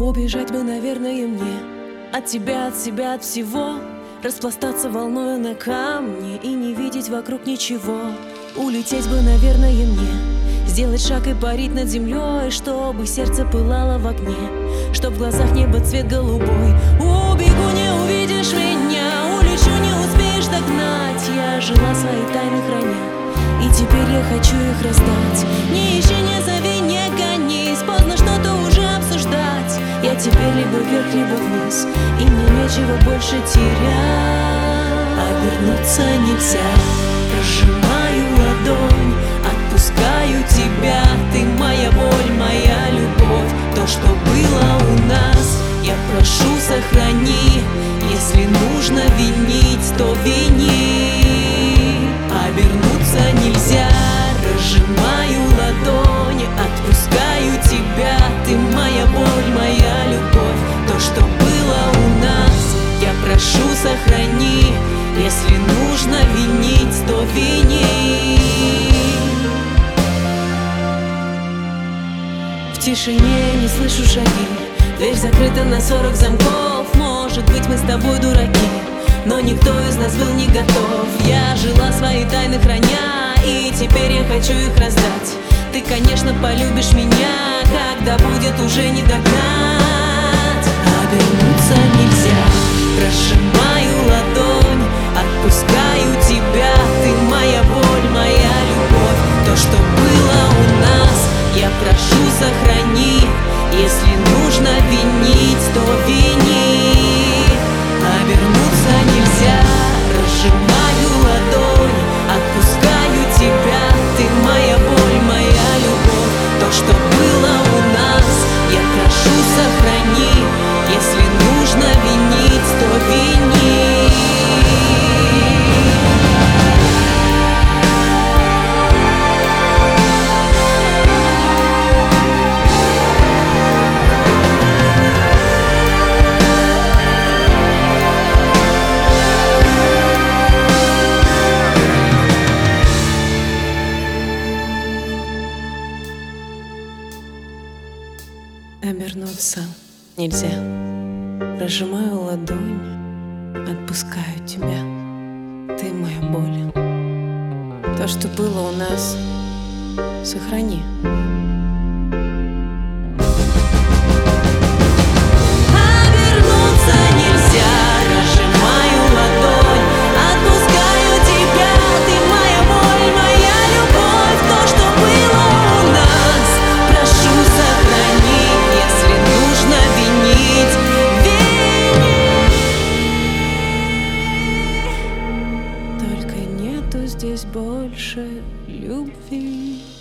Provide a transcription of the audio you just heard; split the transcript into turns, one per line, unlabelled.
Убежать бы, наверное, мне от тебя, от себя, от всего. Распластаться волною на камне и не видеть вокруг ничего. Улететь бы, наверное, мне, сделать шаг и парить над землей, чтобы сердце пылало в огне, чтоб в глазах небо цвет голубой. Убегу, не увидишь меня, улечу, не успеешь догнать. Я жила свои тайны храня, и теперь я хочу их раздать. Не ищи, не зови, не гонись, поздно что-то уже обсуждать. Я теперь либо вверх, либо вниз, и мне нечего больше терять. Обернуться нельзя, прожимаю ладонь, отпускаю тебя. Ты моя боль, моя любовь, то, что было у нас. Я прошу, сохрани, если нужно винить, то вини. Обернуться нельзя, разжимаю ладони, отпускаю тебя. Ты моя боль, моя любовь, то, что было у нас. Я прошу, сохрани, если нужно винить, то вини. В тишине не слышу шаги, дверь закрыта на 40 замков. Может быть, мы с тобой дураки, но никто из нас был не готов. Я жила свои тайны храня, и теперь я хочу их раздать. Ты, конечно, полюбишь меня, когда будет уже не догнать. Обернуться нельзя, прожимаю ладонь, отпускаю тебя. Ты моя боль, моя любовь, то, что было у нас. Я прошу, сохрани, если нужно винить, то вини. Обернуться нельзя, разжимаю ладонь, отпускаю тебя. Ты моя боль, моя любовь, то, что было у нас. Я прошу, сохрани, если нужно винить, то вини. Обернуться нельзя, прожимаю ладонь, отпускаю тебя. Ты моя боль, то, что было у нас. Сохрани. Здесь больше любви.